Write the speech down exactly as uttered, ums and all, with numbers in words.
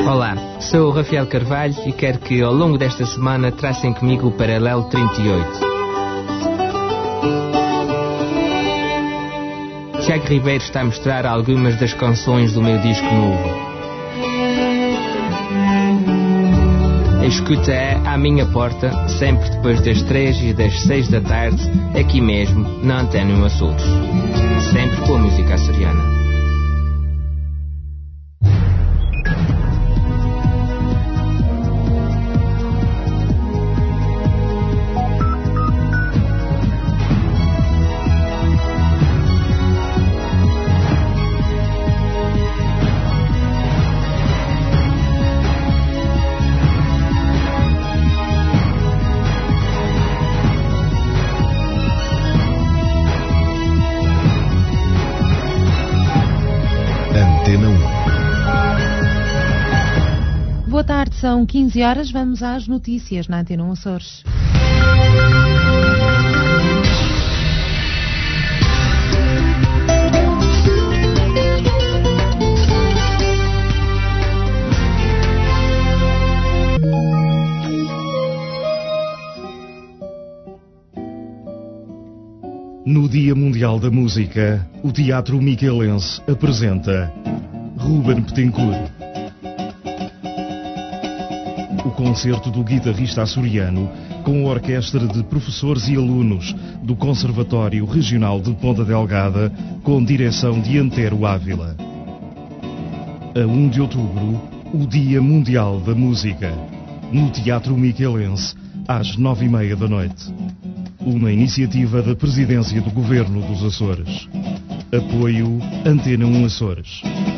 Olá, sou o Rafael Carvalho e quero que ao longo desta semana tracem comigo o Paralelo trinta e oito. Tiago Ribeiro está a mostrar algumas das canções do meu disco novo. A escuta é à minha porta, sempre depois das três e das seis da tarde, aqui mesmo, na Antena Açores. Sempre com a música açoriana. Boa tarde, são quinze horas, vamos às notícias na Antena Açores. No Dia Mundial da Música, o Teatro Miquelense apresenta Ruben Betancourt. O concerto do guitarrista açoriano com a orquestra de professores e alunos do Conservatório Regional de Ponta Delgada, com direção de Antero Ávila. A um de outubro, o Dia Mundial da Música, no Teatro Miquelense, às nove e meia da noite. Uma iniciativa da Presidência do Governo dos Açores. Apoio Antena um Açores.